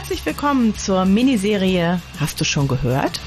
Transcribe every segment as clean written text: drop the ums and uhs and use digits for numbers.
Herzlich willkommen zur Miniserie Hast du schon gehört?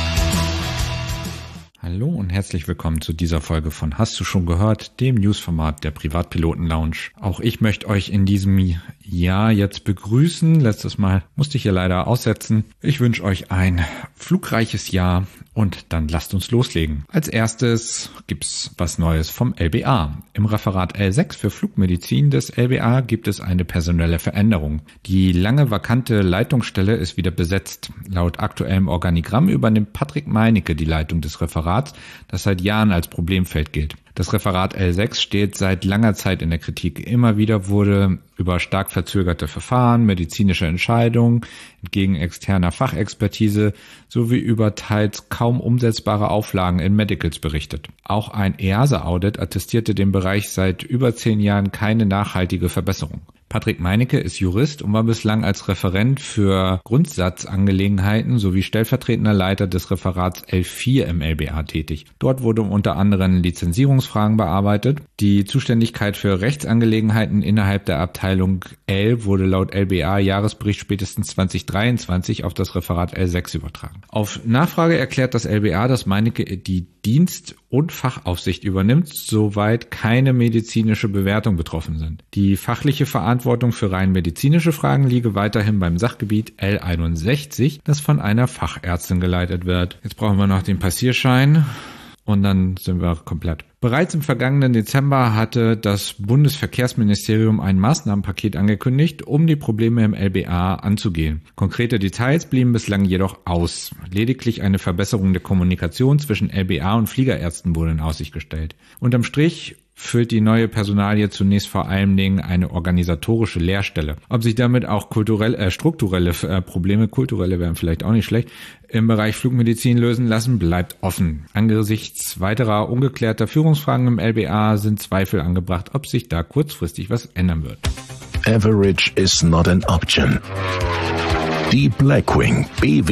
Hallo und herzlich willkommen zu dieser Folge von Hast du schon gehört, dem Newsformat der Privatpiloten Lounge. Auch ich möchte euch in diesem Jahr jetzt begrüßen. Letztes Mal musste ich ja leider aussetzen. Ich wünsche euch ein flugreiches Jahr und dann lasst uns loslegen. Als erstes gibt's was Neues vom LBA. Im Referat L6 für Flugmedizin des LBA gibt es eine personelle Veränderung. Die lange vakante Leitungsstelle ist wieder besetzt. Laut aktuellem Organigramm übernimmt Patrick Meinecke die Leitung des Referats, das seit Jahren als Problemfeld gilt. Das Referat L6 steht seit langer Zeit in der Kritik. Immer wieder wurde über stark verzögerte Verfahren, medizinische Entscheidungen entgegen externer Fachexpertise sowie über teils kaum umsetzbare Auflagen in Medicals berichtet. Auch ein EASA-Audit attestierte dem Bereich seit über 10 Jahren keine nachhaltige Verbesserung. Patrick Meinecke ist Jurist und war bislang als Referent für Grundsatzangelegenheiten sowie stellvertretender Leiter des Referats L4 im LBA tätig. Dort wurde unter anderem Lizenzierungsfragen bearbeitet. Die Zuständigkeit für Rechtsangelegenheiten innerhalb der Abteilung L wurde laut LBA Jahresbericht spätestens 2023 auf das Referat L6 übertragen. Auf Nachfrage erklärt das LBA, dass Meinecke die Dienst- und Fachaufsicht übernimmt, soweit keine medizinische Bewertung betroffen sind. Die fachliche Verantwortung für rein medizinische Fragen liege weiterhin beim Sachgebiet L61, das von einer Fachärztin geleitet wird. Jetzt brauchen wir noch den Passierschein und dann sind wir komplett. Bereits im vergangenen Dezember hatte das Bundesverkehrsministerium ein Maßnahmenpaket angekündigt, um die Probleme im LBA anzugehen. Konkrete Details blieben bislang jedoch aus. Lediglich eine Verbesserung der Kommunikation zwischen LBA und Fliegerärzten wurde in Aussicht gestellt. Unterm Strich füllt die neue Personalie zunächst vor allen Dingen eine organisatorische Leerstelle. Ob sich damit auch strukturelle Probleme, kulturelle wären vielleicht auch nicht schlecht, im Bereich Flugmedizin lösen lassen, bleibt offen. Angesichts weiterer ungeklärter Führungsfragen im LBA sind Zweifel angebracht, ob sich da kurzfristig was ändern wird. Average is not an option. Die Blackwing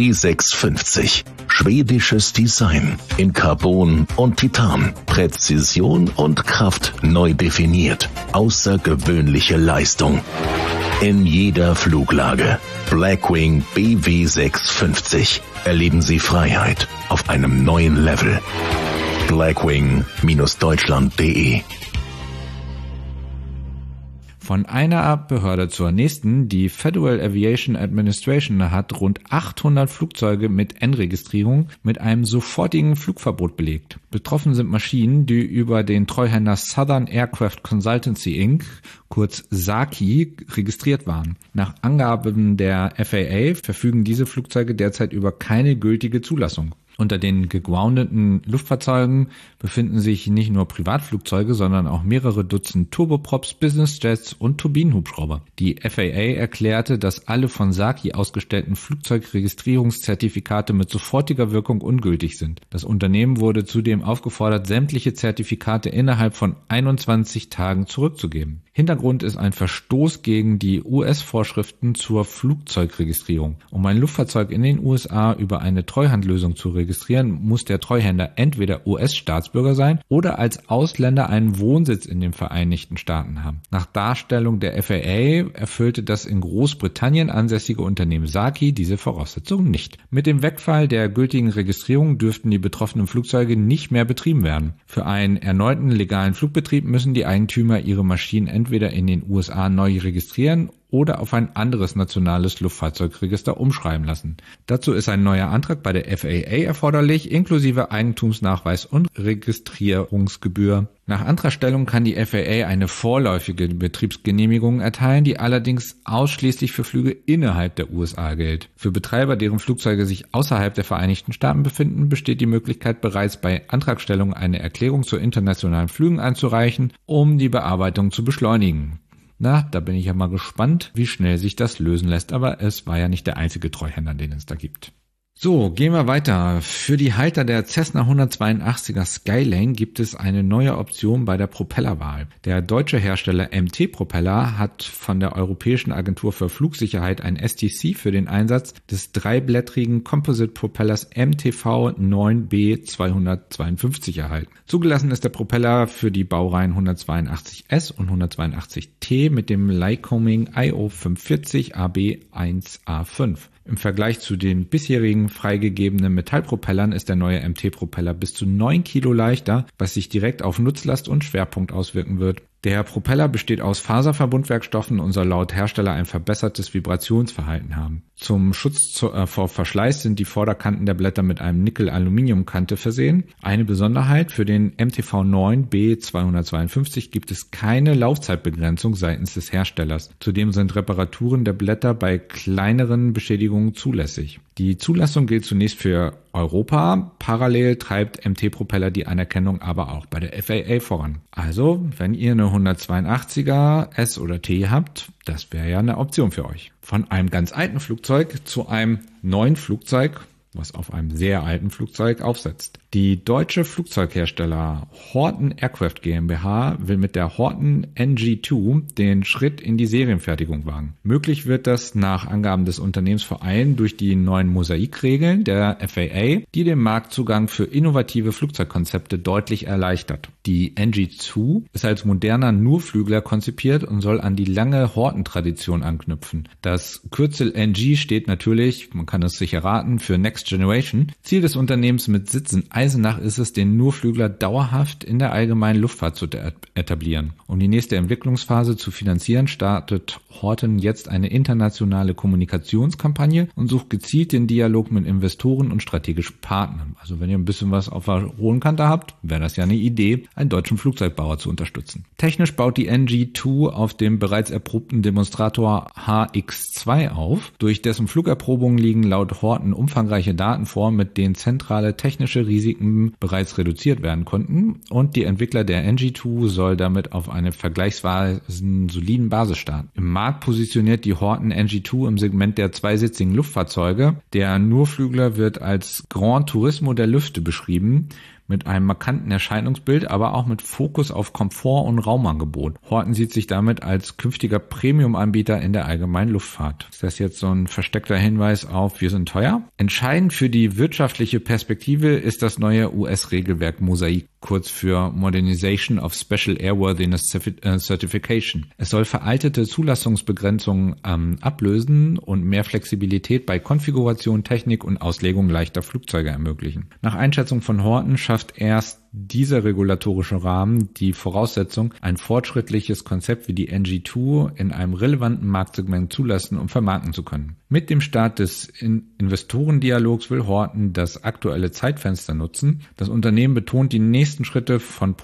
BW650. Schwedisches Design in Carbon und Titan. Präzision und Kraft neu definiert. Außergewöhnliche Leistung. In jeder Fluglage. Blackwing BW650. Erleben Sie Freiheit auf einem neuen Level. Blackwing-deutschland.de. Von einer Behörde zur nächsten. Die Federal Aviation Administration hat rund 800 Flugzeuge mit N-Registrierung mit einem sofortigen Flugverbot belegt. Betroffen sind Maschinen, die über den Treuhänder Southern Aircraft Consultancy Inc., kurz SACI, registriert waren. Nach Angaben der FAA verfügen diese Flugzeuge derzeit über keine gültige Zulassung. Unter den gegroundeten Luftfahrzeugen befinden sich nicht nur Privatflugzeuge, sondern auch mehrere Dutzend Turboprops, Businessjets und Turbinenhubschrauber. Die FAA erklärte, dass alle von SACI ausgestellten Flugzeugregistrierungszertifikate mit sofortiger Wirkung ungültig sind. Das Unternehmen wurde zudem aufgefordert, sämtliche Zertifikate innerhalb von 21 Tagen zurückzugeben. Hintergrund ist ein Verstoß gegen die US-Vorschriften zur Flugzeugregistrierung. Um ein Luftfahrzeug in den USA über eine Treuhandlösung zu registrieren, muss der Treuhänder entweder US-Staatsbürger sein oder als Ausländer einen Wohnsitz in den Vereinigten Staaten haben. Nach Darstellung der FAA erfüllte das in Großbritannien ansässige Unternehmen SACI diese Voraussetzungen nicht. Mit dem Wegfall der gültigen Registrierung dürften die betroffenen Flugzeuge nicht mehr betrieben werden. Für einen erneuten legalen Flugbetrieb müssen die Eigentümer ihre Maschinen entweder in den USA neu registrieren oder auf ein anderes nationales Luftfahrzeugregister umschreiben lassen. Dazu ist ein neuer Antrag bei der FAA erforderlich, inklusive Eigentumsnachweis und Registrierungsgebühr. Nach Antragstellung kann die FAA eine vorläufige Betriebsgenehmigung erteilen, die allerdings ausschließlich für Flüge innerhalb der USA gilt. Für Betreiber, deren Flugzeuge sich außerhalb der Vereinigten Staaten befinden, besteht die Möglichkeit, bereits bei Antragstellung eine Erklärung zu internationalen Flügen einzureichen, um die Bearbeitung zu beschleunigen. Na, da bin ich ja mal gespannt, wie schnell sich das lösen lässt, aber es war ja nicht der einzige Treuhänder, den es da gibt. So, gehen wir weiter. Für die Halter der Cessna 182er Skylane gibt es eine neue Option bei der Propellerwahl. Der deutsche Hersteller MT Propeller hat von der Europäischen Agentur für Flugsicherheit ein STC für den Einsatz des dreiblättrigen Composite-Propellers MTV 9B252 erhalten. Zugelassen ist der Propeller für die Baureihen 182S und 182T mit dem Lycoming IO 540 AB1A5. Im Vergleich zu den bisherigen freigegebenen Metallpropellern ist der neue MT-Propeller bis zu 9 Kilo leichter, was sich direkt auf Nutzlast und Schwerpunkt auswirken wird. Der Propeller besteht aus Faserverbundwerkstoffen und soll laut Hersteller ein verbessertes Vibrationsverhalten haben. Zum Schutz vor Verschleiß sind die Vorderkanten der Blätter mit einem Nickel-Aluminium-Kante versehen. Eine Besonderheit: Für den MTV 9B252 gibt es keine Laufzeitbegrenzung seitens des Herstellers. Zudem sind Reparaturen der Blätter bei kleineren Beschädigungen zulässig. Die Zulassung gilt zunächst für Europa. Parallel treibt MT-Propeller die Anerkennung aber auch bei der FAA voran. Also, wenn ihr eine 182er S oder T habt, das wäre ja eine Option für euch. Von einem ganz alten Flugzeug zu einem neuen Flugzeug, was auf einem sehr alten Flugzeug aufsetzt. Die deutsche Flugzeughersteller Horten Aircraft GmbH will mit der Horten NG2 den Schritt in die Serienfertigung wagen. Möglich wird das nach Angaben des Unternehmens vor allem durch die neuen Mosaikregeln der FAA, die den Marktzugang für innovative Flugzeugkonzepte deutlich erleichtert. Die NG2 ist als moderner Nurflügler konzipiert und soll an die lange Horten-Tradition anknüpfen. Das Kürzel NG steht natürlich, man kann es sich erraten, für Next Generation. Ziel des Unternehmens mit Sitz in Eisenach ist es, den Nurflügler dauerhaft in der allgemeinen Luftfahrt zu etablieren. Um die nächste Entwicklungsphase zu finanzieren, startet Horten jetzt eine internationale Kommunikationskampagne und sucht gezielt den Dialog mit Investoren und strategischen Partnern. Also wenn ihr ein bisschen was auf der hohen Kante habt, wäre das ja eine Idee, einen deutschen Flugzeugbauer zu unterstützen. Technisch baut die NG2 auf dem bereits erprobten Demonstrator HX2 auf. Durch dessen Flugerprobungen liegen laut Horten umfangreiche Daten vor, mit denen zentrale technische Risiken bereits reduziert werden konnten, und die Entwickler der NG2 soll damit auf eine vergleichsweise soliden Basis starten. Im Markt positioniert die Horten NG2 im Segment der zweisitzigen Luftfahrzeuge. Der Nurflügler wird als Grand Turismo der Lüfte beschrieben, mit einem markanten Erscheinungsbild, aber auch mit Fokus auf Komfort und Raumangebot. Horten sieht sich damit als künftiger Premium-Anbieter in der allgemeinen Luftfahrt. Ist das jetzt so ein versteckter Hinweis auf, wir sind teuer? Entscheidend für die wirtschaftliche Perspektive ist das neue US-Regelwerk Mosaik, kurz für Modernization of Special Airworthiness Certification. Es soll veraltete Zulassungsbegrenzungen ablösen und mehr Flexibilität bei Konfiguration, Technik und Auslegung leichter Flugzeuge ermöglichen. Nach Einschätzung von Horten schafft erst dieser regulatorische Rahmen die Voraussetzung, ein fortschrittliches Konzept wie die NG2 in einem relevanten Marktsegment zulassen und vermarkten zu können. Mit dem Start des Investorendialogs will Horten das aktuelle Zeitfenster nutzen. Das Unternehmen betont die nächsten Schritte von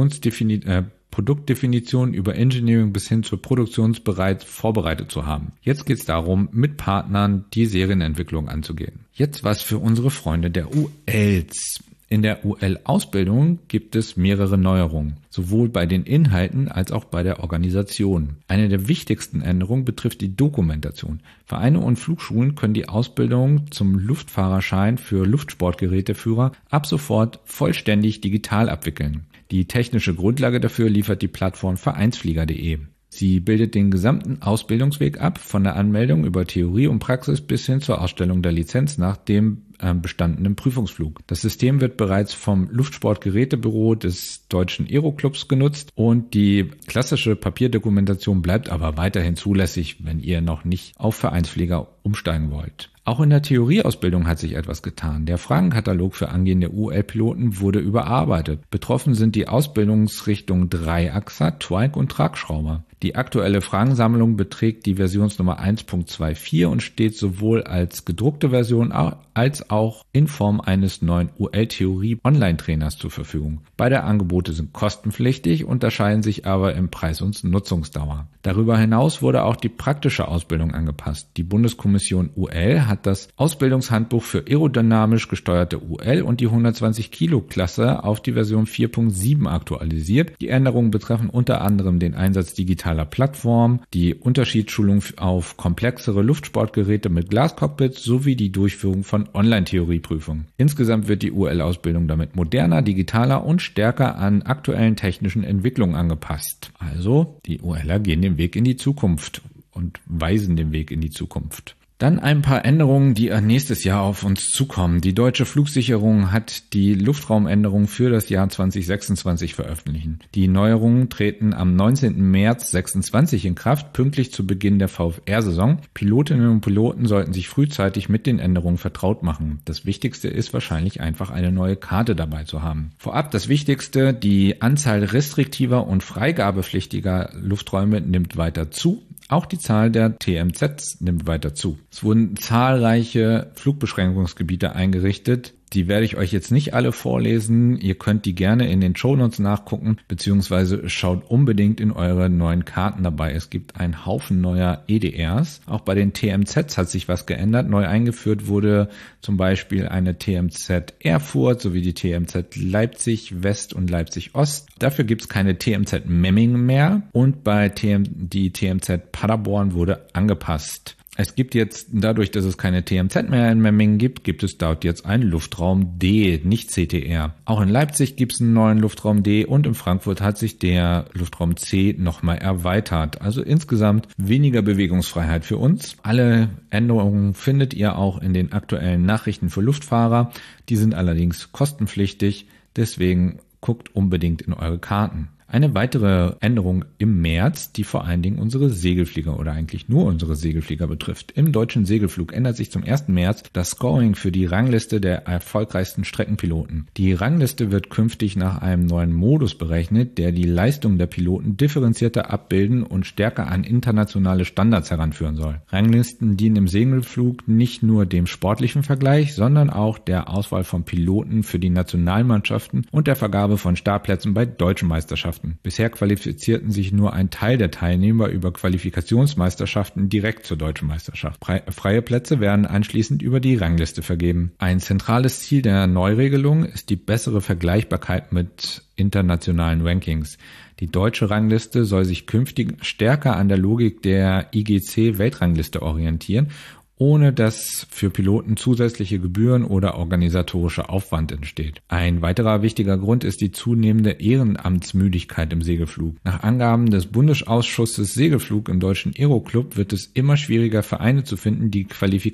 Produktdefinition über Engineering bis hin zur Produktion bereits vorbereitet zu haben. Jetzt geht es darum, mit Partnern die Serienentwicklung anzugehen. Jetzt was für unsere Freunde der ULs. In der UL-Ausbildung gibt es mehrere Neuerungen, sowohl bei den Inhalten als auch bei der Organisation. Eine der wichtigsten Änderungen betrifft die Dokumentation. Vereine und Flugschulen können die Ausbildung zum Luftfahrerschein für Luftsportgeräteführer ab sofort vollständig digital abwickeln. Die technische Grundlage dafür liefert die Plattform vereinsflieger.de. Sie bildet den gesamten Ausbildungsweg ab, von der Anmeldung über Theorie und Praxis bis hin zur Ausstellung der Lizenz nach dem bestandenen Prüfungsflug. Das System wird bereits vom Luftsportgerätebüro des Deutschen Aeroclubs genutzt und die klassische Papierdokumentation bleibt aber weiterhin zulässig, wenn ihr noch nicht auf Vereinsflieger umsteigen wollt. Auch in der Theorieausbildung hat sich etwas getan. Der Fragenkatalog für angehende UL-Piloten wurde überarbeitet. Betroffen sind die Ausbildungsrichtungen Dreiachser, Twike und Tragschrauber. Die aktuelle Fragensammlung beträgt die Versionsnummer 1.24 und steht sowohl als gedruckte Version als auch in Form eines neuen UL-Theorie-Online-Trainers zur Verfügung. Beide Angebote sind kostenpflichtig, unterscheiden sich aber im Preis und Nutzungsdauer. Darüber hinaus wurde auch die praktische Ausbildung angepasst. Die Bundeskommission Bundesmission UL hat das Ausbildungshandbuch für aerodynamisch gesteuerte UL und die 120 Kilo Klasse auf die Version 4.7 aktualisiert. Die Änderungen betreffen unter anderem den Einsatz digitaler Plattformen, die Unterschiedsschulung auf komplexere Luftsportgeräte mit Glascockpits sowie die Durchführung von Online-Theorieprüfungen. Insgesamt wird die UL-Ausbildung damit moderner, digitaler und stärker an aktuellen technischen Entwicklungen angepasst. Also, die ULer gehen den Weg in die Zukunft und weisen den Weg in die Zukunft. Dann ein paar Änderungen, die nächstes Jahr auf uns zukommen. Die Deutsche Flugsicherung hat die Luftraumänderung für das Jahr 2026 veröffentlicht. Die Neuerungen treten am 19. März 2026 in Kraft, pünktlich zu Beginn der VfR-Saison. Pilotinnen und Piloten sollten sich frühzeitig mit den Änderungen vertraut machen. Das Wichtigste ist wahrscheinlich einfach eine neue Karte dabei zu haben. Vorab das Wichtigste, die Anzahl restriktiver und freigabepflichtiger Lufträume nimmt weiter zu. Auch die Zahl der TMZs nimmt weiter zu. Es wurden zahlreiche Flugbeschränkungsgebiete eingerichtet. Die werde ich euch jetzt nicht alle vorlesen. Ihr könnt die gerne in den Shownotes nachgucken, beziehungsweise schaut unbedingt in eure neuen Karten dabei. Es gibt einen Haufen neuer EDRs. Auch bei den TMZs hat sich was geändert. Neu eingeführt wurde zum Beispiel eine TMZ Erfurt sowie die TMZ Leipzig West und Leipzig Ost. Dafür gibt es keine TMZ Memmingen mehr und die TMZ Paderborn wurde angepasst. Es gibt jetzt, dadurch, dass es keine TMZ mehr in Memmingen gibt, gibt es dort jetzt einen Luftraum D, nicht CTR. Auch in Leipzig gibt es einen neuen Luftraum D und in Frankfurt hat sich der Luftraum C nochmal erweitert. Also insgesamt weniger Bewegungsfreiheit für uns. Alle Änderungen findet ihr auch in den aktuellen Nachrichten für Luftfahrer. Die sind allerdings kostenpflichtig, deswegen guckt unbedingt in eure Karten. Eine weitere Änderung im März, die vor allen Dingen unsere Segelflieger oder eigentlich nur unsere Segelflieger betrifft. Im deutschen Segelflug ändert sich zum 1. März das Scoring für die Rangliste der erfolgreichsten Streckenpiloten. Die Rangliste wird künftig nach einem neuen Modus berechnet, der die Leistung der Piloten differenzierter abbilden und stärker an internationale Standards heranführen soll. Ranglisten dienen im Segelflug nicht nur dem sportlichen Vergleich, sondern auch der Auswahl von Piloten für die Nationalmannschaften und der Vergabe von Startplätzen bei deutschen Meisterschaften. Bisher qualifizierten sich nur ein Teil der Teilnehmer über Qualifikationsmeisterschaften direkt zur deutschen Meisterschaft. Freie Plätze werden anschließend über die Rangliste vergeben. Ein zentrales Ziel der Neuregelung ist die bessere Vergleichbarkeit mit internationalen Rankings. Die deutsche Rangliste soll sich künftig stärker an der Logik der IGC-Weltrangliste orientieren, ohne dass für Piloten zusätzliche Gebühren oder organisatorischer Aufwand entsteht. Ein weiterer wichtiger Grund ist die zunehmende Ehrenamtsmüdigkeit im Segelflug. Nach Angaben des Bundesausschusses Segelflug im Deutschen Aeroclub wird es immer schwieriger, Vereine zu finden, die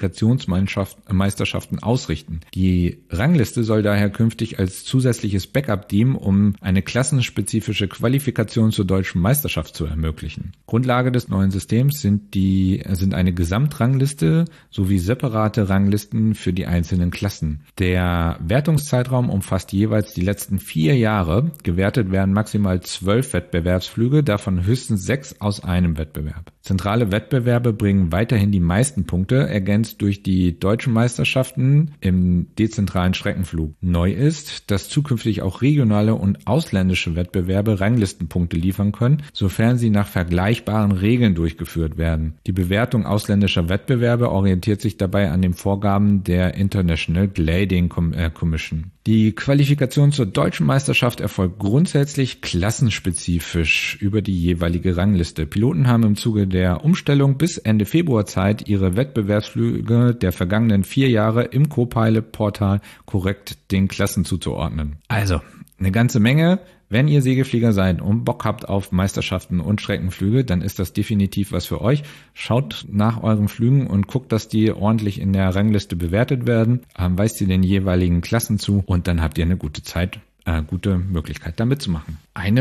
Qualifikationsmeisterschaften ausrichten. Die Rangliste soll daher künftig als zusätzliches Backup dienen, um eine klassenspezifische Qualifikation zur deutschen Meisterschaft zu ermöglichen. Grundlage des neuen Systems sind eine Gesamtrangliste sowie separate Ranglisten für die einzelnen Klassen. Der Wertungszeitraum umfasst jeweils die letzten 4 Jahre. Gewertet werden maximal 12 Wettbewerbsflüge, davon höchstens 6 aus einem Wettbewerb. Zentrale Wettbewerbe bringen weiterhin die meisten Punkte, ergänzt durch die deutschen Meisterschaften im dezentralen Streckenflug. Neu ist, dass zukünftig auch regionale und ausländische Wettbewerbe Ranglistenpunkte liefern können, sofern sie nach vergleichbaren Regeln durchgeführt werden. Die Bewertung ausländischer Wettbewerbe orientiert sich dabei an den Vorgaben der International Gliding Commission. Die Qualifikation zur deutschen Meisterschaft erfolgt grundsätzlich klassenspezifisch über die jeweilige Rangliste. Piloten haben im Zuge der Umstellung bis Ende Februar Zeit, ihre Wettbewerbsflüge der vergangenen 4 Jahre im Copilot-Portal korrekt den Klassen zuzuordnen. Also, eine ganze Menge. Wenn ihr Segelflieger seid und Bock habt auf Meisterschaften und Streckenflüge, dann ist das definitiv was für euch. Schaut nach euren Flügen und guckt, dass die ordentlich in der Rangliste bewertet werden. Weist ihr den jeweiligen Klassen zu und dann habt ihr eine gute Zeit, gute Möglichkeit da mitzumachen. Ein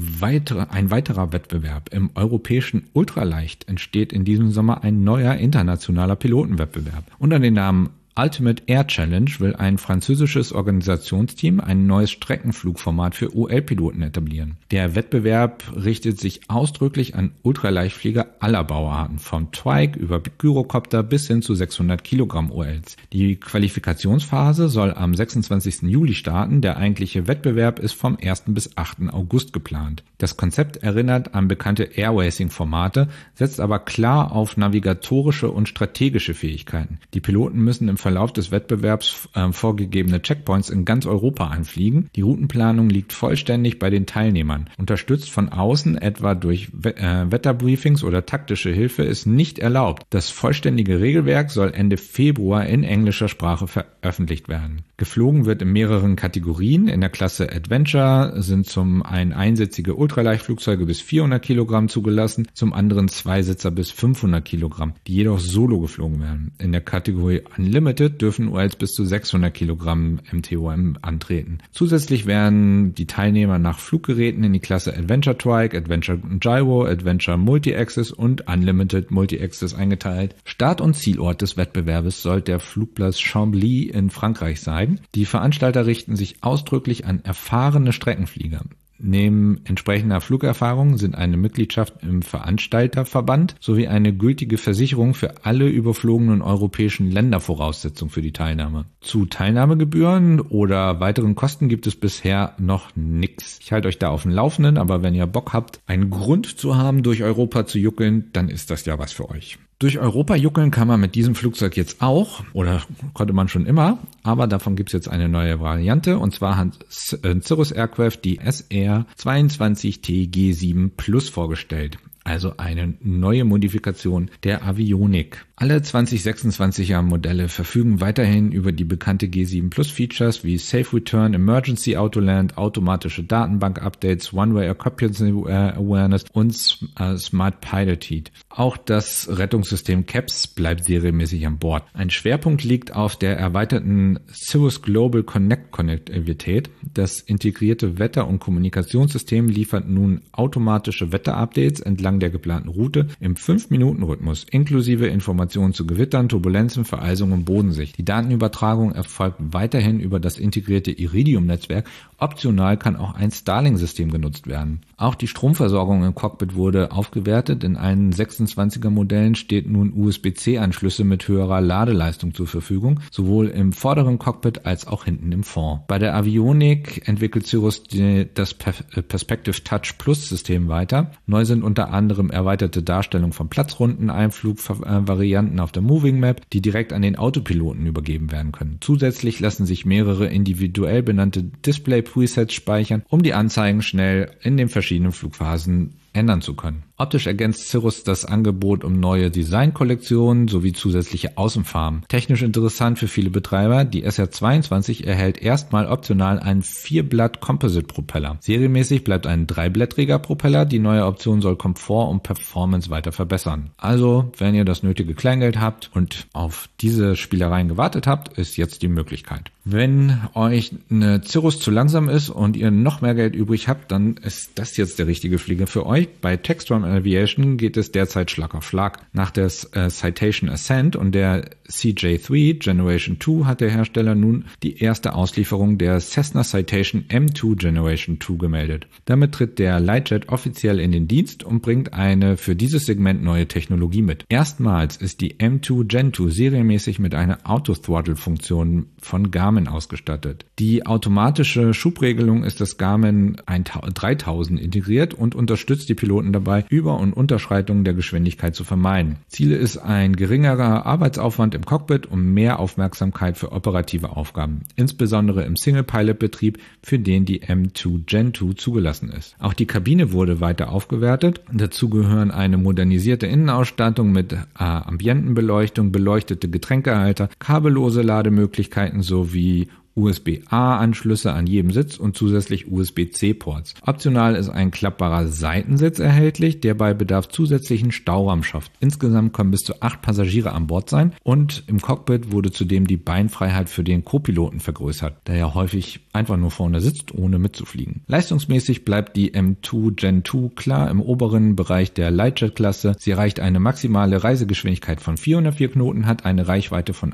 weiterer Wettbewerb im europäischen Ultraleicht entsteht in diesem Sommer ein neuer internationaler Pilotenwettbewerb. Unter dem Namen Ultimate Air Challenge will ein französisches Organisationsteam ein neues Streckenflugformat für UL-Piloten etablieren. Der Wettbewerb richtet sich ausdrücklich an Ultraleichtflieger aller Bauarten, vom Twike über Gyrocopter bis hin zu 600 Kilogramm ULs. Die Qualifikationsphase soll am 26. Juli starten, der eigentliche Wettbewerb ist vom 1. bis 8. August geplant. Das Konzept erinnert an bekannte Airracing-Formate, setzt aber klar auf navigatorische und strategische Fähigkeiten. Die Piloten müssen im Verlauf des Wettbewerbs vorgegebene Checkpoints in ganz Europa anfliegen. Die Routenplanung liegt vollständig bei den Teilnehmern. Unterstützt von außen, etwa durch Wetterbriefings oder taktische Hilfe, ist nicht erlaubt. Das vollständige Regelwerk soll Ende Februar in englischer Sprache veröffentlicht werden. Geflogen wird in mehreren Kategorien. In der Klasse Adventure sind zum einen einsitzige Ultraleichtflugzeuge bis 400 Kilogramm zugelassen, zum anderen Zweisitzer bis 500 Kilogramm, die jedoch solo geflogen werden. In der Kategorie Unlimited dürfen ULs bis zu 600 Kilogramm MTOM antreten. Zusätzlich werden die Teilnehmer nach Fluggeräten in die Klasse Adventure Twike, Adventure Gyro, Adventure Multi-Axis und Unlimited Multi-Axis eingeteilt. Start- und Zielort des Wettbewerbes soll der Flugplatz Chambly in Frankreich sein. Die Veranstalter richten sich ausdrücklich an erfahrene Streckenflieger. Neben entsprechender Flugerfahrung sind eine Mitgliedschaft im Veranstalterverband sowie eine gültige Versicherung für alle überflogenen europäischen Länder Voraussetzung für die Teilnahme. Zu Teilnahmegebühren oder weiteren Kosten gibt es bisher noch nichts. Ich halte euch da auf dem Laufenden, aber wenn ihr Bock habt, einen Grund zu haben, durch Europa zu juckeln, dann ist das ja was für euch. Durch Europa juckeln kann man mit diesem Flugzeug jetzt auch, oder konnte man schon immer, aber davon gibt es jetzt eine neue Variante, und zwar hat Cirrus Aircraft die SR22TG7 Plus vorgestellt. Also eine neue Modifikation der Avionik. Alle 2026er Modelle verfügen weiterhin über die bekannte G7 Plus Features wie Safe Return, Emergency Autoland, automatische Datenbank-Updates, One-Way Occupancy Awareness und Smart Pilot Heat. Auch das Rettungssystem CAPS bleibt serienmäßig an Bord. Ein Schwerpunkt liegt auf der erweiterten Cirrus Global Connect Konnektivität. Das integrierte Wetter- und Kommunikationssystem liefert nun automatische Wetterupdates entlang der geplanten Route im 5-Minuten-Rhythmus, inklusive Informationen zu Gewittern, Turbulenzen, Vereisung und Bodensicht. Die Datenübertragung erfolgt weiterhin über das integrierte Iridium-Netzwerk. Optional kann auch ein Starlink-System genutzt werden. Auch die Stromversorgung im Cockpit wurde aufgewertet. In allen 26er Modellen steht nun USB-C-Anschlüsse mit höherer Ladeleistung zur Verfügung, sowohl im vorderen Cockpit als auch hinten im Fond. Bei der Avionik entwickelt Cirrus das Perspective Touch Plus System weiter. Neu sind unter anderem erweiterte Darstellung von Platzrunden, Einflugvarianten auf der Moving Map, die direkt an den Autopiloten übergeben werden können. Zusätzlich lassen sich mehrere individuell benannte Display-Presets speichern, um die Anzeigen schnell in den verschiedenen Flugphasen ändern zu können. Optisch ergänzt Cirrus das Angebot um neue Designkollektionen sowie zusätzliche Außenfarben. Technisch interessant für viele Betreiber, die SR22 erhält erstmal optional einen 4-Blatt-Composite-Propeller. Serienmäßig bleibt ein 3-blättriger Propeller. Die neue Option soll Komfort und Performance weiter verbessern. Also, wenn ihr das nötige Kleingeld habt und auf diese Spielereien gewartet habt, ist jetzt die Möglichkeit. Wenn euch eine Cirrus zu langsam ist und ihr noch mehr Geld übrig habt, dann ist das jetzt der richtige Flieger für euch. Bei Textron Aviation geht es derzeit Schlag auf Schlag. Nach der Citation Ascent und der CJ3 Generation 2 hat der Hersteller nun die erste Auslieferung der Cessna Citation M2 Generation 2 gemeldet. Damit tritt der Lightjet offiziell in den Dienst und bringt eine für dieses Segment neue Technologie mit. Erstmals ist die M2 Gen 2 serienmäßig mit einer Auto-Throttle-Funktion von Garmin ausgestattet. Die automatische Schubregelung ist das Garmin 3000 integriert und unterstützt die Piloten dabei, Über- und Unterschreitungen der Geschwindigkeit zu vermeiden. Ziel ist ein geringerer Arbeitsaufwand im Cockpit und mehr Aufmerksamkeit für operative Aufgaben, insbesondere im Single-Pilot-Betrieb, für den die M2 Gen 2 zugelassen ist. Auch die Kabine wurde weiter aufgewertet. Dazu gehören eine modernisierte Innenausstattung mit Ambientenbeleuchtung, beleuchtete Getränkehalter, kabellose Lademöglichkeiten sowie USB-A-Anschlüsse an jedem Sitz und zusätzlich USB-C-Ports. Optional ist ein klappbarer Seitensitz erhältlich, der bei Bedarf zusätzlichen Stauraum schafft. Insgesamt können bis zu 8 Passagiere an Bord sein und im Cockpit wurde zudem die Beinfreiheit für den Co-Piloten vergrößert, der ja häufig einfach nur vorne sitzt, ohne mitzufliegen. Leistungsmäßig bleibt die M2 Gen 2 klar im oberen Bereich der Lightjet-Klasse. Sie erreicht eine maximale Reisegeschwindigkeit von 404 Knoten, hat eine Reichweite von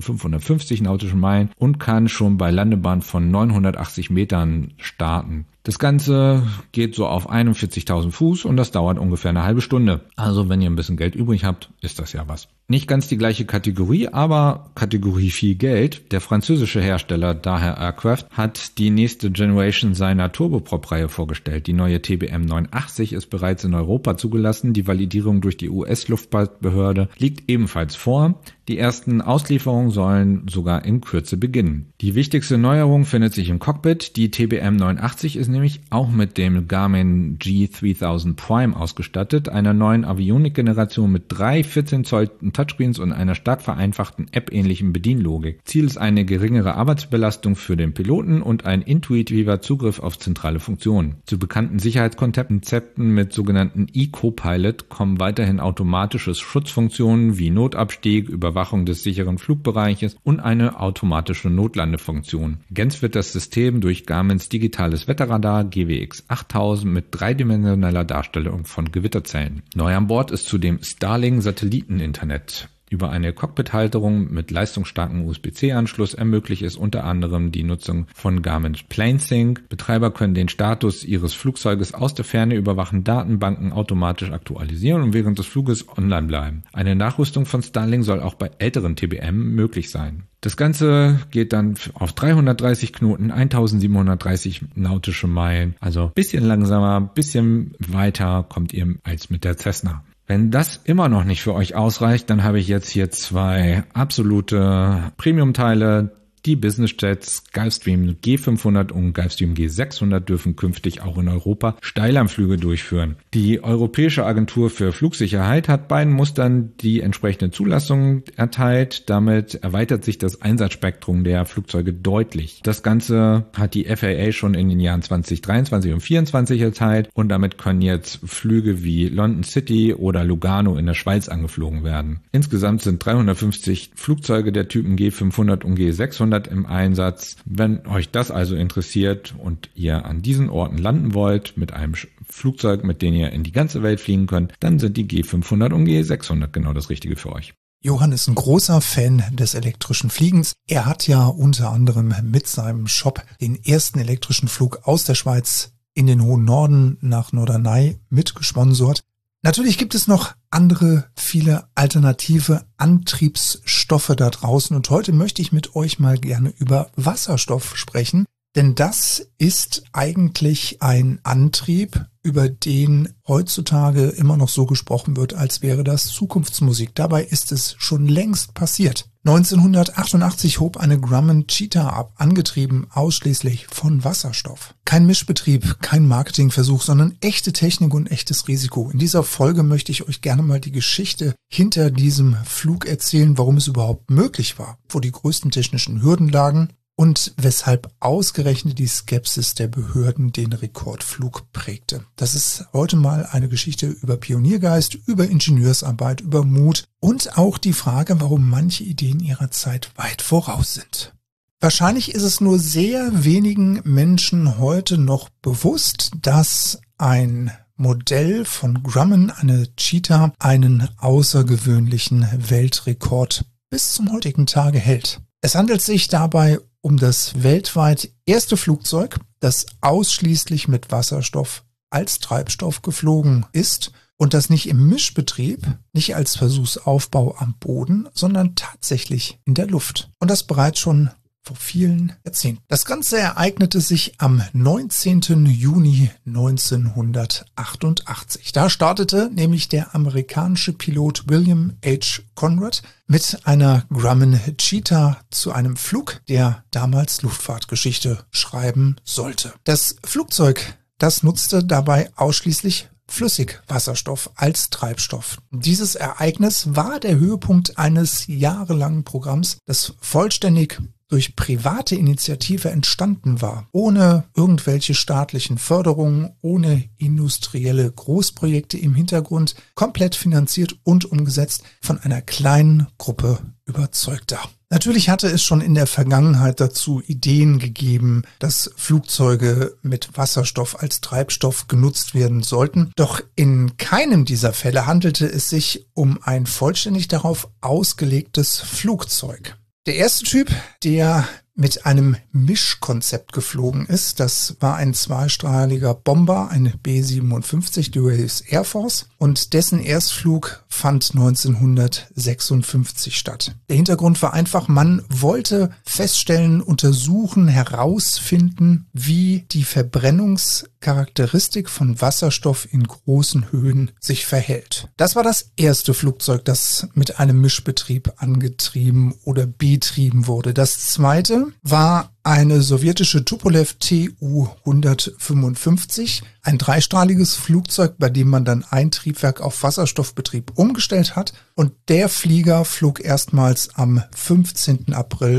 1550 nautischen Meilen und kann schon bei Landebahn von 980 Metern starten. Das Ganze geht so auf 41.000 Fuß und das dauert ungefähr eine halbe Stunde. Also wenn ihr ein bisschen Geld übrig habt, ist das ja was. Nicht ganz die gleiche Kategorie, aber Kategorie viel Geld. Der französische Hersteller Daher Aircraft hat die nächste Generation seiner Turboprop-Reihe vorgestellt. Die neue TBM 980 ist bereits in Europa zugelassen. Die Validierung durch die US-Luftfahrtbehörde liegt ebenfalls vor. Die ersten Auslieferungen sollen sogar in Kürze beginnen. Die wichtigste Neuerung findet sich im Cockpit. Die TBM 980 ist nämlich auch mit dem Garmin G3000 Prime ausgestattet, einer neuen Avionics-Generation mit 3 14 Zoll Touchscreens und einer stark vereinfachten App-ähnlichen Bedienlogik. Ziel ist eine geringere Arbeitsbelastung für den Piloten und ein intuitiver Zugriff auf zentrale Funktionen. Zu bekannten Sicherheitskonzepten mit sogenannten E-Copilot kommen weiterhin automatische Schutzfunktionen wie Notabstieg, Überwachung des sicheren Flugbereiches und eine automatische Notlandefunktion. Ergänzt wird das System durch Garmins digitales Wetterradar GWX 8000 mit dreidimensioneller Darstellung von Gewitterzellen. Neu an Bord ist zudem Starlink-Satelliteninternet. Über eine Cockpit-Halterung mit leistungsstarkem USB-C-Anschluss ermöglicht es unter anderem die Nutzung von Garmin's PlaneSync. Betreiber können den Status ihres Flugzeuges aus der Ferne überwachen, Datenbanken automatisch aktualisieren und während des Fluges online bleiben. Eine Nachrüstung von Starlink soll auch bei älteren TBM möglich sein. Das Ganze geht dann auf 330 Knoten, 1730 nautische Meilen. Also bisschen langsamer, bisschen weiter kommt ihr als mit der Cessna. Wenn das immer noch nicht für euch ausreicht, dann habe ich jetzt hier 2 absolute Premium-Teile. Die Business Jets Gulfstream G500 und Gulfstream G600 dürfen künftig auch in Europa Steilanflüge durchführen. Die Europäische Agentur für Flugsicherheit hat beiden Mustern die entsprechende Zulassung erteilt. Damit erweitert sich das Einsatzspektrum der Flugzeuge deutlich. Das Ganze hat die FAA schon in den Jahren 2023 und 2024 erteilt und damit können jetzt Flüge wie London City oder Lugano in der Schweiz angeflogen werden. Insgesamt sind 350 Flugzeuge der Typen G500 und G600 im Einsatz. Wenn euch das also interessiert und ihr an diesen Orten landen wollt mit einem Flugzeug, mit dem ihr in die ganze Welt fliegen könnt, dann sind die G500 und G600 genau das Richtige für euch. Johann ist ein großer Fan des elektrischen Fliegens. Er hat ja unter anderem mit seinem Shop den ersten elektrischen Flug aus der Schweiz in den hohen Norden nach Norderney mitgesponsort. Natürlich gibt es noch andere, viele alternative Antriebsstoffe da draußen und heute möchte ich mit euch mal gerne über Wasserstoff sprechen, denn das ist eigentlich ein Antrieb, über den heutzutage immer noch so gesprochen wird, als wäre das Zukunftsmusik. Dabei ist es schon längst passiert. 1988 hob eine Grumman Cheetah ab, angetrieben ausschließlich von Wasserstoff. Kein Mischbetrieb, kein Marketingversuch, sondern echte Technik und echtes Risiko. In dieser Folge möchte ich euch gerne mal die Geschichte hinter diesem Flug erzählen, warum es überhaupt möglich war, wo die größten technischen Hürden lagen und weshalb ausgerechnet die Skepsis der Behörden den Rekordflug prägte. Das ist heute mal eine Geschichte über Pioniergeist, über Ingenieursarbeit, über Mut und auch die Frage, warum manche Ideen ihrer Zeit weit voraus sind. Wahrscheinlich ist es nur sehr wenigen Menschen heute noch bewusst, dass ein Modell von Grumman, eine Cheetah, einen außergewöhnlichen Weltrekord bis zum heutigen Tage hält. Es handelt sich dabei um das weltweit erste Flugzeug, das ausschließlich mit Wasserstoff als Treibstoff geflogen ist und das nicht im Mischbetrieb, nicht als Versuchsaufbau am Boden, sondern tatsächlich in der Luft. Und das bereits schon vor vielen Jahrzehnten. Das Ganze ereignete sich am 19. Juni 1988. Da startete nämlich der amerikanische Pilot William H. Conrad mit einer Grumman Cheetah zu einem Flug, der damals Luftfahrtgeschichte schreiben sollte. Das Flugzeug, das nutzte dabei ausschließlich Flüssigwasserstoff als Treibstoff. Dieses Ereignis war der Höhepunkt eines jahrelangen Programms, das vollständig durch private Initiative entstanden war, ohne irgendwelche staatlichen Förderungen, ohne industrielle Großprojekte im Hintergrund, komplett finanziert und umgesetzt von einer kleinen Gruppe Überzeugter. Natürlich hatte es schon in der Vergangenheit dazu Ideen gegeben, dass Flugzeuge mit Wasserstoff als Treibstoff genutzt werden sollten. Doch in keinem dieser Fälle handelte es sich um ein vollständig darauf ausgelegtes Flugzeug. Der erste Typ, der mit einem Mischkonzept geflogen ist, das war ein zweistrahliger Bomber, eine B-57 der US Air Force, und dessen Erstflug fand 1956 statt. Der Hintergrund war einfach, man wollte feststellen, untersuchen, herausfinden, wie die Verbrennungscharakteristik von Wasserstoff in großen Höhen sich verhält. Das war das erste Flugzeug, das mit einem Mischbetrieb angetrieben oder betrieben wurde. Das zweite war eine sowjetische Tupolev Tu-155, ein dreistrahliges Flugzeug, bei dem man dann ein Triebwerk auf Wasserstoffbetrieb umgestellt hat, und der Flieger flog erstmals am 15. April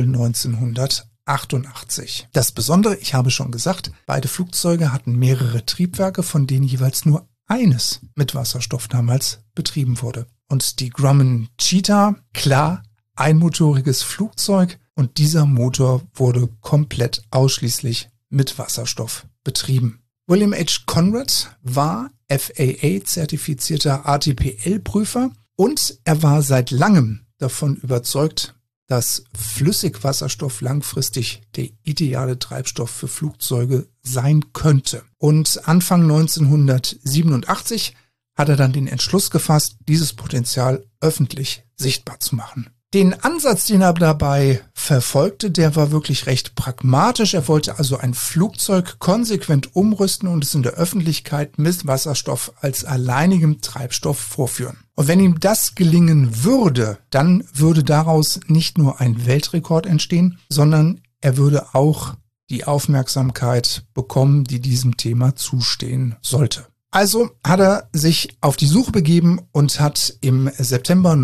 1988. Das Besondere, ich habe schon gesagt, beide Flugzeuge hatten mehrere Triebwerke, von denen jeweils nur eines mit Wasserstoff damals betrieben wurde. Und die Grumman Cheetah, klar, einmotoriges Flugzeug, und dieser Motor wurde komplett ausschließlich mit Wasserstoff betrieben. William H. Conrad war FAA-zertifizierter ATPL-Prüfer und er war seit langem davon überzeugt, dass Flüssigwasserstoff langfristig der ideale Treibstoff für Flugzeuge sein könnte. Und Anfang 1987 hat er dann den Entschluss gefasst, dieses Potenzial öffentlich sichtbar zu machen. Den Ansatz, den er dabei verfolgte, der war wirklich recht pragmatisch. Er wollte also ein Flugzeug konsequent umrüsten und es in der Öffentlichkeit mit Wasserstoff als alleinigem Treibstoff vorführen. Und wenn ihm das gelingen würde, dann würde daraus nicht nur ein Weltrekord entstehen, sondern er würde auch die Aufmerksamkeit bekommen, die diesem Thema zustehen sollte. Also hat er sich auf die Suche begeben und hat im September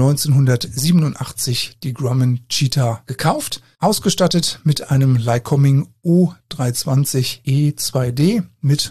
1987 die Grumman Cheetah gekauft, ausgestattet mit einem Lycoming O320 E2D mit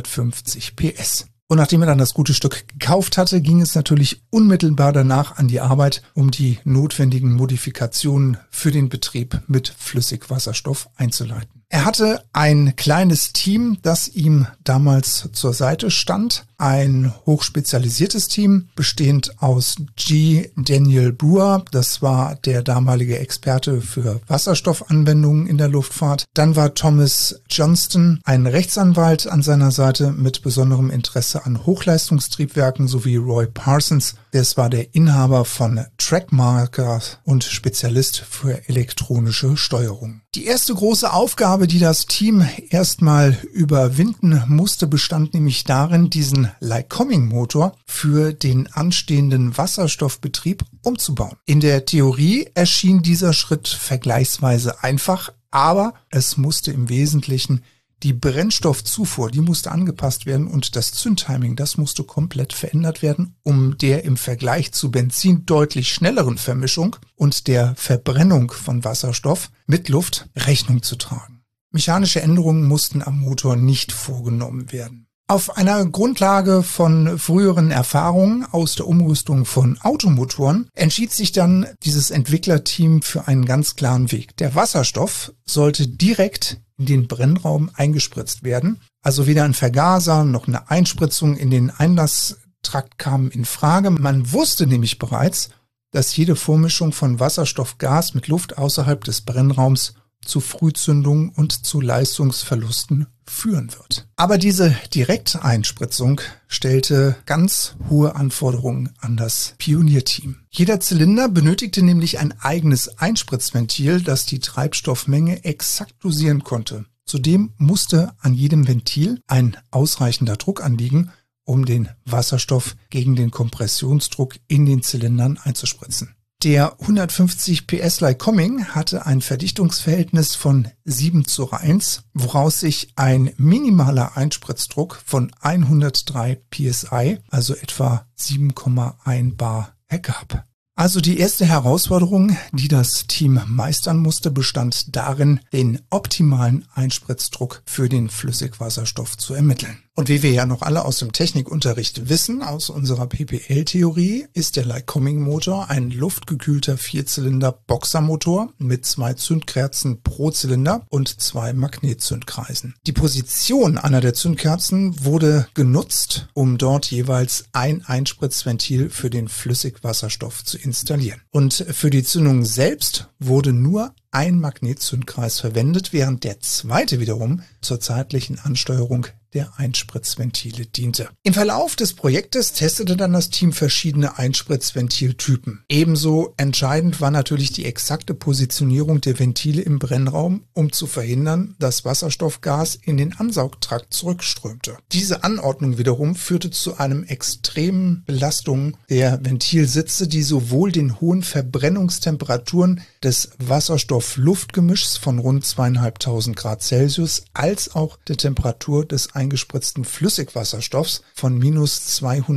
150 PS. Und nachdem er dann das gute Stück gekauft hatte, ging es natürlich unmittelbar danach an die Arbeit, um die notwendigen Modifikationen für den Betrieb mit Flüssigwasserstoff einzuleiten. Er hatte ein kleines Team, das ihm damals zur Seite stand. Ein hochspezialisiertes Team, bestehend aus G. Daniel Brewer, das war der damalige Experte für Wasserstoffanwendungen in der Luftfahrt. Dann war Thomas Johnston, ein Rechtsanwalt an seiner Seite mit besonderem Interesse an Hochleistungstriebwerken, sowie Roy Parsons, das war der Inhaber von Trackmarker und Spezialist für elektronische Steuerung. Die erste große Aufgabe, die das Team erstmal überwinden musste, bestand nämlich darin, diesen Lycoming-Motor für den anstehenden Wasserstoffbetrieb umzubauen. In der Theorie erschien dieser Schritt vergleichsweise einfach, aber es musste im Wesentlichen die Brennstoffzufuhr, die musste angepasst werden und das Zündtiming, das musste komplett verändert werden, um der im Vergleich zu Benzin deutlich schnelleren Vermischung und der Verbrennung von Wasserstoff mit Luft Rechnung zu tragen. Mechanische Änderungen mussten am Motor nicht vorgenommen werden. Auf einer Grundlage von früheren Erfahrungen aus der Umrüstung von Automotoren entschied sich dann dieses Entwicklerteam für einen ganz klaren Weg. Der Wasserstoff sollte direkt in den Brennraum eingespritzt werden. Also weder ein Vergaser noch eine Einspritzung in den Einlasstrakt kamen in Frage. Man wusste nämlich bereits, dass jede Vormischung von Wasserstoffgas mit Luft außerhalb des Brennraums zu Frühzündungen und zu Leistungsverlusten führen wird. Aber diese Direkteinspritzung stellte ganz hohe Anforderungen an das Pionierteam. Jeder Zylinder benötigte nämlich ein eigenes Einspritzventil, das die Treibstoffmenge exakt dosieren konnte. Zudem musste an jedem Ventil ein ausreichender Druck anliegen, um den Wasserstoff gegen den Kompressionsdruck in den Zylindern einzuspritzen. Der 150 PS Lycoming hatte ein Verdichtungsverhältnis von 7:1, woraus sich ein minimaler Einspritzdruck von 103 PSI, also etwa 7,1 Bar, ergab. Also die erste Herausforderung, die das Team meistern musste, bestand darin, den optimalen Einspritzdruck für den Flüssigwasserstoff zu ermitteln. Und wie wir ja noch alle aus dem Technikunterricht wissen, aus unserer PPL-Theorie, ist der Lycoming-Motor ein luftgekühlter 4-Zylinder-Boxermotor mit 2 Zündkerzen pro Zylinder und 2 Magnetzündkreisen. Die Position einer der Zündkerzen wurde genutzt, um dort jeweils ein Einspritzventil für den Flüssigwasserstoff zu installieren. Und für die Zündung selbst wurde nur ein Magnetzündkreis verwendet, während der zweite wiederum zur zeitlichen Ansteuerung der Einspritzventile diente. Im Verlauf des Projektes testete dann das Team verschiedene Einspritzventiltypen. Ebenso entscheidend war natürlich die exakte Positionierung der Ventile im Brennraum, um zu verhindern, dass Wasserstoffgas in den Ansaugtrakt zurückströmte. Diese Anordnung wiederum führte zu einem extremen Belastung der Ventilsitze, die sowohl den hohen Verbrennungstemperaturen des Wasserstoff-Luft-Gemischs von rund 2500 Grad Celsius als auch der Temperatur des eingespritzten Flüssigwasserstoffs von minus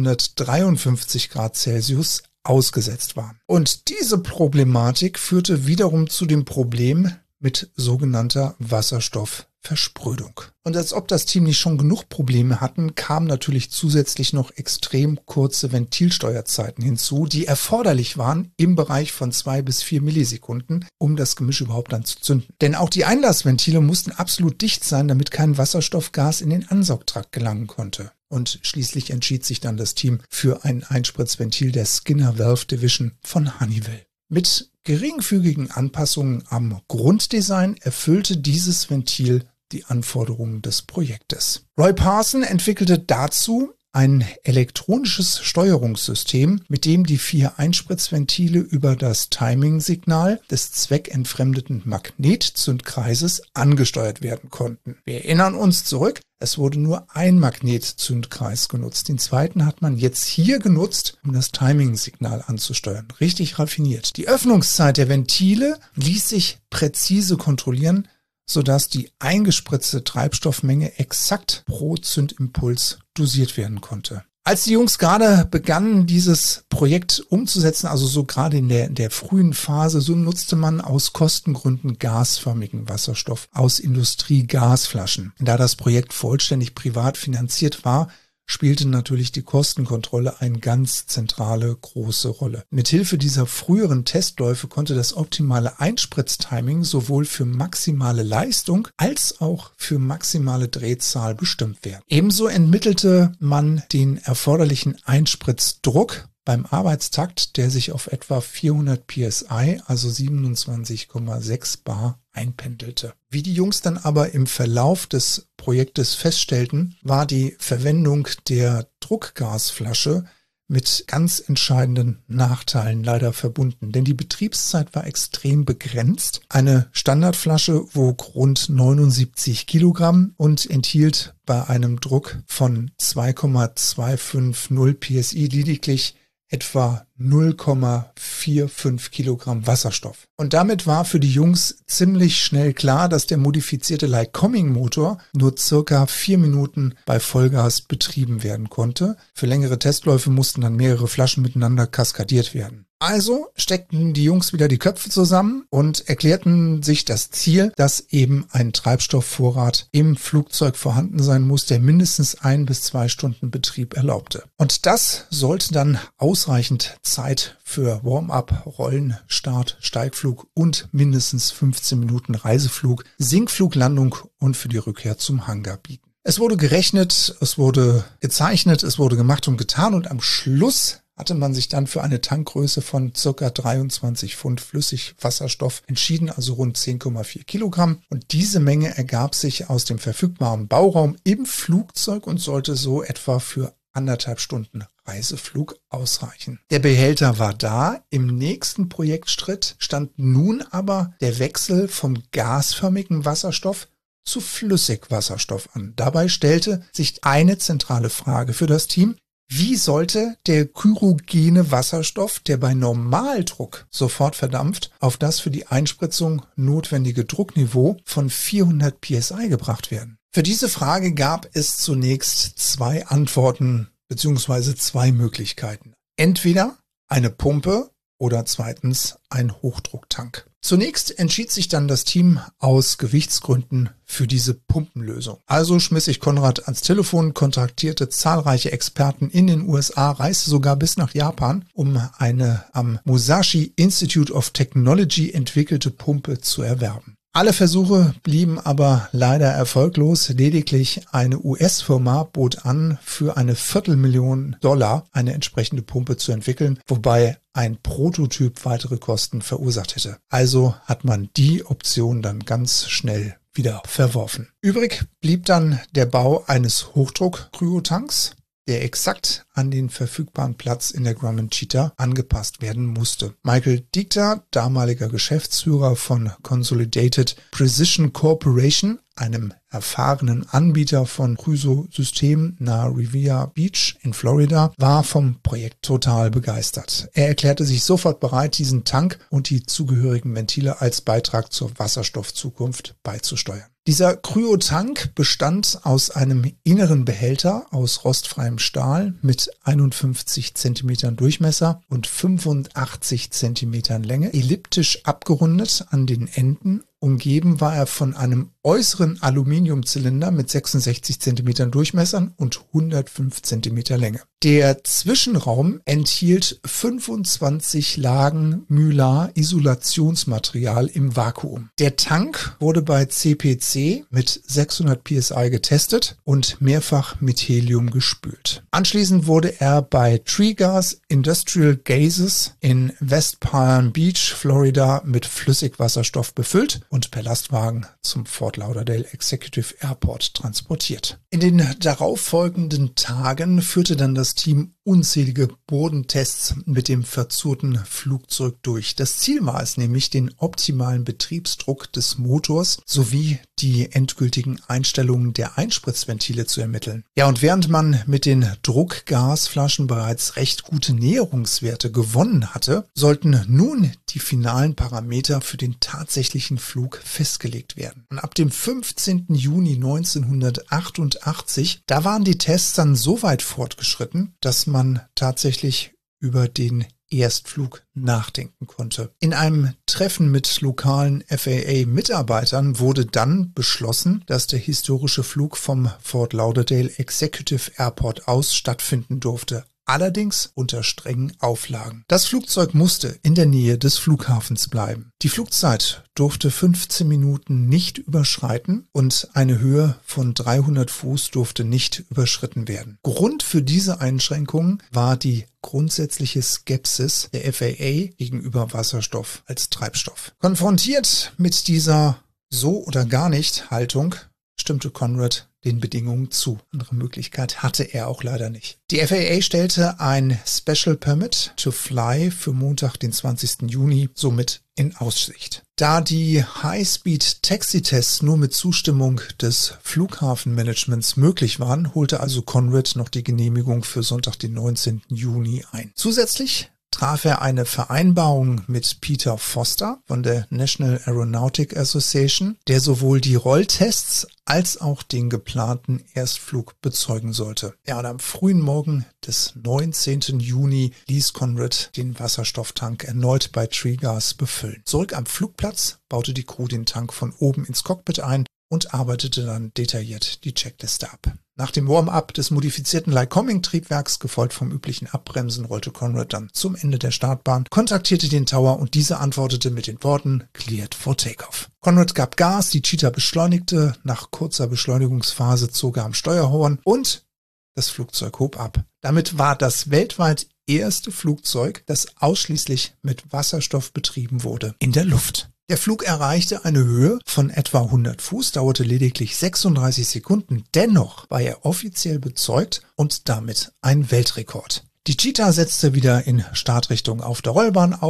253 Grad Celsius ausgesetzt waren. Und diese Problematik führte wiederum zu dem Problem mit sogenannter Wasserstoffversprödung. Und als ob das Team nicht schon genug Probleme hatten, kamen natürlich zusätzlich noch extrem kurze Ventilsteuerzeiten hinzu, die erforderlich waren im Bereich von 2 bis 4 Millisekunden, um das Gemisch überhaupt dann zu zünden. Denn auch die Einlassventile mussten absolut dicht sein, damit kein Wasserstoffgas in den Ansaugtrakt gelangen konnte. Und schließlich entschied sich dann das Team für ein Einspritzventil der Skinner Valve Division von Honeywell. Mit geringfügigen Anpassungen am Grunddesign erfüllte dieses Ventil die Anforderungen des Projektes. Roy Parson entwickelte dazu ein elektronisches Steuerungssystem, mit dem die 4 Einspritzventile über das Timing-Signal des zweckentfremdeten Magnetzündkreises angesteuert werden konnten. Wir erinnern uns zurück, es wurde nur ein Magnetzündkreis genutzt. Den zweiten hat man jetzt hier genutzt, um das Timing-Signal anzusteuern. Richtig raffiniert. Die Öffnungszeit der Ventile ließ sich präzise kontrollieren, sodass die eingespritzte Treibstoffmenge exakt pro Zündimpuls dosiert werden konnte. Als die Jungs gerade begannen, dieses Projekt umzusetzen, also so gerade in der frühen Phase, so nutzte man aus Kostengründen gasförmigen Wasserstoff aus Industriegasflaschen. Da das Projekt vollständig privat finanziert war, spielte natürlich die Kostenkontrolle eine ganz zentrale große Rolle. Mithilfe dieser früheren Testläufe konnte das optimale Einspritztiming sowohl für maximale Leistung als auch für maximale Drehzahl bestimmt werden. Ebenso ermittelte man den erforderlichen Einspritzdruck beim Arbeitstakt, der sich auf etwa 400 PSI, also 27,6 Bar, einpendelte. Wie die Jungs dann aber im Verlauf des Projektes feststellten, war die Verwendung der Druckgasflasche mit ganz entscheidenden Nachteilen leider verbunden, denn die Betriebszeit war extrem begrenzt. Eine Standardflasche wog rund 79 Kilogramm und enthielt bei einem Druck von 2,250 PSI lediglich etwa 0,45 Kilogramm Wasserstoff. Und damit war für die Jungs ziemlich schnell klar, dass der modifizierte Lycoming-Motor nur circa 4 Minuten bei Vollgas betrieben werden konnte. Für längere Testläufe mussten dann mehrere Flaschen miteinander kaskadiert werden. Also steckten die Jungs wieder die Köpfe zusammen und erklärten sich das Ziel, dass eben ein Treibstoffvorrat im Flugzeug vorhanden sein muss, der mindestens 1 bis 2 Stunden Betrieb erlaubte. Und das sollte dann ausreichend Zeit für Warm-up, Rollen, Start, Steigflug und mindestens 15 Minuten Reiseflug, Sinkflug, Landung und für die Rückkehr zum Hangar bieten. Es wurde gerechnet, es wurde gezeichnet, es wurde gemacht und getan und am Schluss hatte man sich dann für eine Tankgröße von ca. 23 Pfund Flüssigwasserstoff entschieden, also rund 10,4 Kilogramm. Und diese Menge ergab sich aus dem verfügbaren Bauraum im Flugzeug und sollte so etwa für 1,5 Stunden Reiseflug ausreichen. Der Behälter war da. Im nächsten Projektschritt stand nun aber der Wechsel vom gasförmigen Wasserstoff zu Flüssigwasserstoff an. Dabei stellte sich eine zentrale Frage für das Team: Wie sollte der chirogene Wasserstoff, der bei Normaldruck sofort verdampft, auf das für die Einspritzung notwendige Druckniveau von 400 PSI gebracht werden? Für diese Frage gab es zunächst 2 Antworten bzw. 2 Möglichkeiten. Entweder eine Pumpe oder zweitens ein Hochdrucktank. Zunächst entschied sich dann das Team aus Gewichtsgründen für diese Pumpenlösung. Also schmiss sich Konrad ans Telefon, kontaktierte zahlreiche Experten in den USA, reiste sogar bis nach Japan, um eine am Musashi Institute of Technology entwickelte Pumpe zu erwerben. Alle Versuche blieben aber leider erfolglos. Lediglich eine US-Firma bot an, für eine $250.000 eine entsprechende Pumpe zu entwickeln, wobei ein Prototyp weitere Kosten verursacht hätte. Also hat man die Option dann ganz schnell wieder verworfen. Übrig blieb dann der Bau eines Hochdruck-Kryotanks, der exakt an den verfügbaren Platz in der Grumman Cheetah angepasst werden musste. Michael Diekter, damaliger Geschäftsführer von Consolidated Precision Corporation, einem erfahrenen Anbieter von Crusoe-Systemen nahe Riviera Beach in Florida, war vom Projekt total begeistert. Er erklärte sich sofort bereit, diesen Tank und die zugehörigen Ventile als Beitrag zur Wasserstoffzukunft beizusteuern. Dieser Kryotank bestand aus einem inneren Behälter aus rostfreiem Stahl mit 51 cm Durchmesser und 85 cm Länge, elliptisch abgerundet an den Enden. Umgeben war er von einem äußeren Aluminiumzylinder mit 66 cm Durchmessern und 105 cm Länge. Der Zwischenraum enthielt 25 Lagen Mylar-Isolationsmaterial im Vakuum. Der Tank wurde bei CPC mit 600 PSI getestet und mehrfach mit Helium gespült. Anschließend wurde er bei Trigas Industrial Gases in West Palm Beach, Florida, mit Flüssigwasserstoff befüllt und per Lastwagen zum Fort Lauderdale Executive Airport transportiert. In den darauffolgenden Tagen führte dann das Team unzählige Bodentests mit dem verzurrten Flugzeug durch. Das Ziel war es nämlich, den optimalen Betriebsdruck des Motors sowie die endgültigen Einstellungen der Einspritzventile zu ermitteln. Ja, und während man mit den Druckgasflaschen bereits recht gute Näherungswerte gewonnen hatte, sollten nun die finalen Parameter für den tatsächlichen Flug festgelegt werden. Und ab dem 15. Juni 1988, da waren die Tests dann so weit fortgeschritten, dass man tatsächlich über den Erstflug nachdenken konnte. In einem Treffen mit lokalen FAA-Mitarbeitern wurde dann beschlossen, dass der historische Flug vom Fort Lauderdale Executive Airport aus stattfinden durfte. Allerdings unter strengen Auflagen. Das Flugzeug musste in der Nähe des Flughafens bleiben. Die Flugzeit durfte 15 Minuten nicht überschreiten und eine Höhe von 300 Fuß durfte nicht überschritten werden. Grund für diese Einschränkungen war die grundsätzliche Skepsis der FAA gegenüber Wasserstoff als Treibstoff. Konfrontiert mit dieser so oder gar nicht Haltung stimmte Conrad den Bedingungen zu. Andere Möglichkeit hatte er auch leider nicht. Die FAA stellte ein Special Permit to Fly für Montag, den 20. Juni, somit in Aussicht. Da die High-Speed-Taxi-Tests nur mit Zustimmung des Flughafenmanagements möglich waren, holte also Conrad noch die Genehmigung für Sonntag, den 19. Juni ein. Zusätzlich traf er eine Vereinbarung mit Peter Foster von der National Aeronautic Association, der sowohl die Rolltests als auch den geplanten Erstflug bezeugen sollte. Ja, und am frühen Morgen des 19. Juni ließ Conrad den Wasserstofftank erneut bei Trigas befüllen. Zurück am Flugplatz baute die Crew den Tank von oben ins Cockpit ein und arbeitete dann detailliert die Checkliste ab. Nach dem Warm-up des modifizierten Lycoming-Triebwerks, gefolgt vom üblichen Abbremsen, rollte Conrad dann zum Ende der Startbahn, kontaktierte den Tower und dieser antwortete mit den Worten "Cleared for Takeoff". Conrad gab Gas, die Cheetah beschleunigte, nach kurzer Beschleunigungsphase zog er am Steuerhorn und das Flugzeug hob ab. Damit war das weltweit erste Flugzeug, das ausschließlich mit Wasserstoff betrieben wurde, in der Luft. Der Flug erreichte eine Höhe von etwa 100 Fuß, dauerte lediglich 36 Sekunden. Dennoch war er offiziell bezeugt und damit ein Weltrekord. Die Cheetah setzte wieder in Startrichtung auf der Rollbahn auf,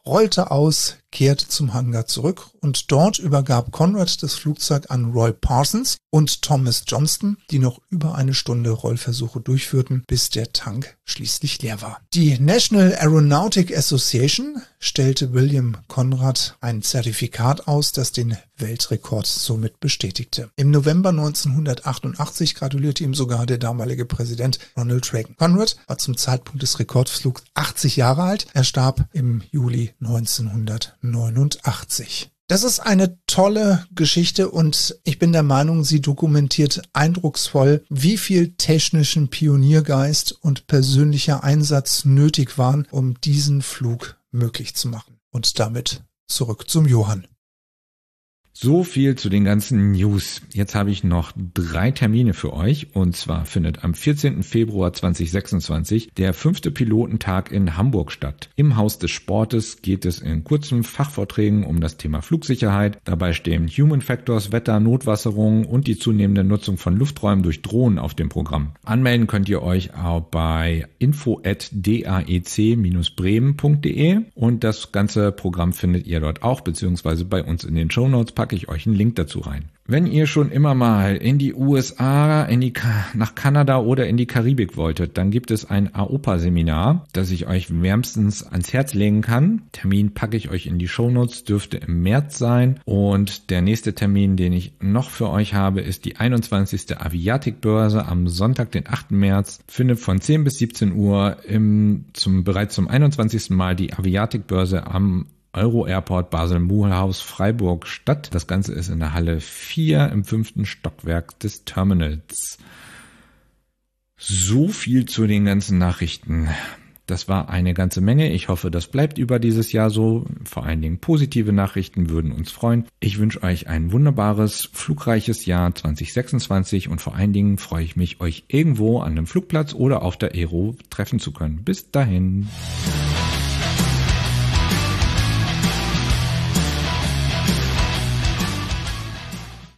rollte aus, kehrte zum Hangar zurück und dort übergab Conrad das Flugzeug an Roy Parsons und Thomas Johnston, die noch über eine Stunde Rollversuche durchführten, bis der Tank schließlich leer war. Die National Aeronautic Association stellte William Conrad ein Zertifikat aus, das den Weltrekord somit bestätigte. Im November 1988 gratulierte ihm sogar der damalige Präsident Ronald Reagan. Conrad war zum Zeitpunkt des Rekordflugs 80 Jahre alt. Er starb im Juli 1989. Das ist eine tolle Geschichte und ich bin der Meinung, sie dokumentiert eindrucksvoll, wie viel technischen Pioniergeist und persönlicher Einsatz nötig waren, um diesen Flug möglich zu machen. Und damit zurück zum Johann. So viel zu den ganzen News. Jetzt habe ich noch 3 Termine für euch. Und zwar findet am 14. Februar 2026 der 5. Pilotentag in Hamburg statt. Im Haus des Sportes geht es in kurzen Fachvorträgen um das Thema Flugsicherheit. Dabei stehen Human Factors, Wetter, Notwasserung und die zunehmende Nutzung von Lufträumen durch Drohnen auf dem Programm. Anmelden könnt ihr euch auch bei info@daec-bremen.de und das ganze Programm findet ihr dort auch, beziehungsweise bei uns in den Shownotes packe ich euch einen Link dazu rein. Wenn ihr schon immer mal in die USA, nach Kanada oder in die Karibik wolltet, dann gibt es ein AOPA-Seminar, das ich euch wärmstens ans Herz legen kann. Termin packe ich euch in die Shownotes, dürfte im März sein. Und der nächste Termin, den ich noch für euch habe, ist die 21. Aviatik-Börse am Sonntag, den 8. März. Findet von 10 bis 17 Uhr bereits zum 21. Mal die Aviatik-Börse am Euro Airport Basel-Mulhouse Freiburg statt. Das Ganze ist in der Halle 4 im 5. Stockwerk des Terminals. So viel zu den ganzen Nachrichten. Das war eine ganze Menge. Ich hoffe, das bleibt über dieses Jahr so. Vor allen Dingen positive Nachrichten würden uns freuen. Ich wünsche euch ein wunderbares, flugreiches Jahr 2026 und vor allen Dingen freue ich mich, euch irgendwo an einem Flugplatz oder auf der Aero treffen zu können. Bis dahin.